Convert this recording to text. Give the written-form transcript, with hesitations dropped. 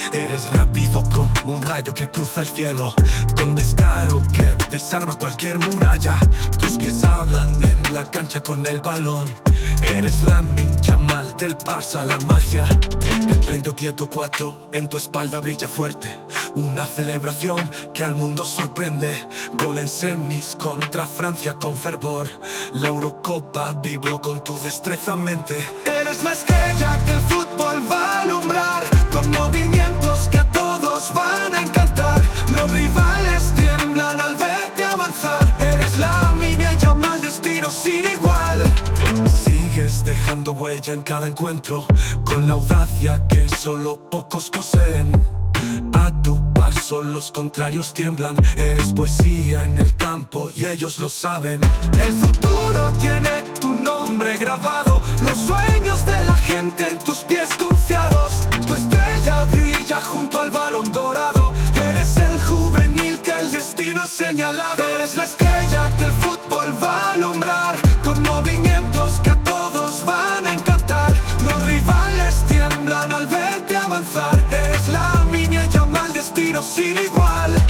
Eres rápido como un rayo que cruza el cielo, con descaro que desarma cualquier muralla. Tus pies hablan en la cancha con el balón. Eres Lamine Yamal del Barça, la magia. El 24 en tu espalda brilla fuerte. Una celebración que al mundo sorprende. Gol en semis contra Francia con fervor. La Eurocopa vibró con tu destreza mente. Eres la estrella que el fútbol va a alumbrar, con movimientos que a todos van a encantar. Los rivales tiemblan al verte avanzar. Eres Lamine Yamal, destino sin igual. Sigues dejando huella en cada encuentro, con la audacia que solo pocos poseen. A tu paso los contrarios tiemblan. Eres poesía en el campo y ellos lo saben. El futuro tiene tu nombre grabado, los sueños de la gente en tus pies confiados. Tu estrella brilla junto al balón dorado. Eres el juvenil que el destino ha señalado. Eres la estrella que el fútbol va a alumbrar, con movimientos que a todos van a encantar. Los rivales tiemblan al verte avanzar. Eres Lamine Yamal, destino sin igual.